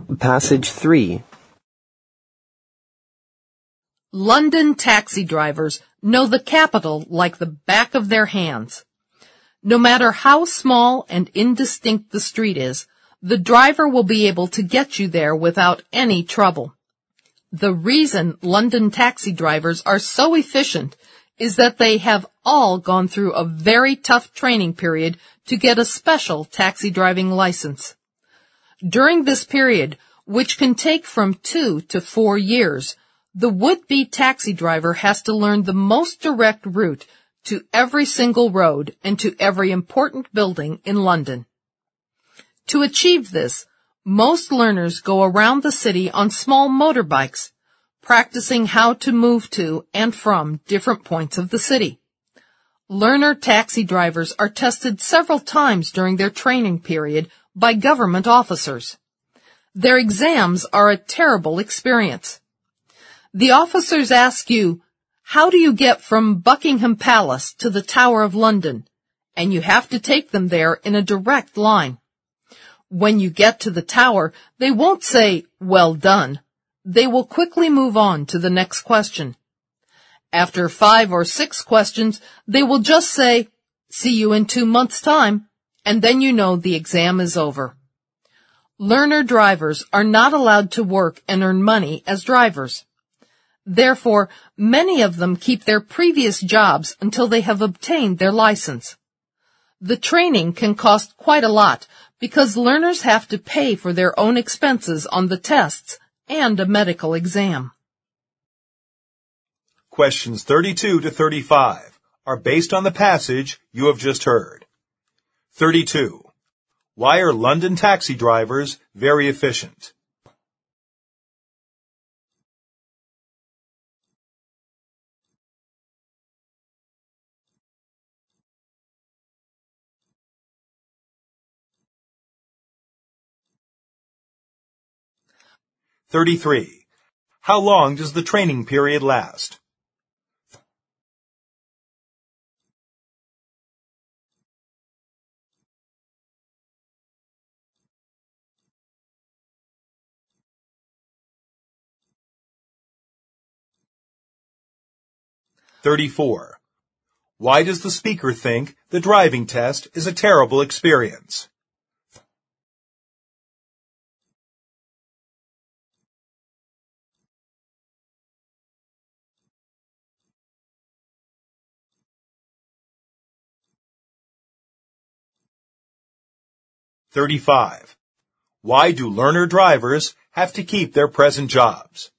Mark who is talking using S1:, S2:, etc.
S1: Passage 3.
S2: London taxi drivers know the capital like the back of their hands. No matter how small and indistinct the street is, the driver will be able to get you there without any trouble. The reason London taxi drivers are so efficient is that they have all gone through a very tough training period to get a special taxi driving license. During this period, which can take from 2 to 4 years, the would-be taxi driver has to learn the most direct route to every single road and to every important building in London. To achieve this, most learners go around the city on small motorbikes, practicing how to move to and from different points of the city. Learner taxi drivers are tested several times during their training period by government officers. Their exams are a terrible experience. The officers ask you, how do you get from Buckingham Palace to the Tower of London? And you have to take them there in a direct line. When you get to the tower, they won't say, well done. They will quickly move on to the next question. After 5 or 6 questions, they will just say, see you in 2 months' time, and then you know the exam is over. Learner drivers are not allowed to work and earn money as drivers. Therefore, many of them keep their previous jobs until they have obtained their license. The training can cost quite a lot because learners have to pay for their own expenses on the tests and a medical exam.
S3: Questions 32 to 35 are based on the passage you have just heard. 32. Why are London taxi drivers very efficient? (33) How long does the training period last? (34) Why does the speaker think the driving test is a terrible experience? (35) Why do learner drivers have to keep their present jobs?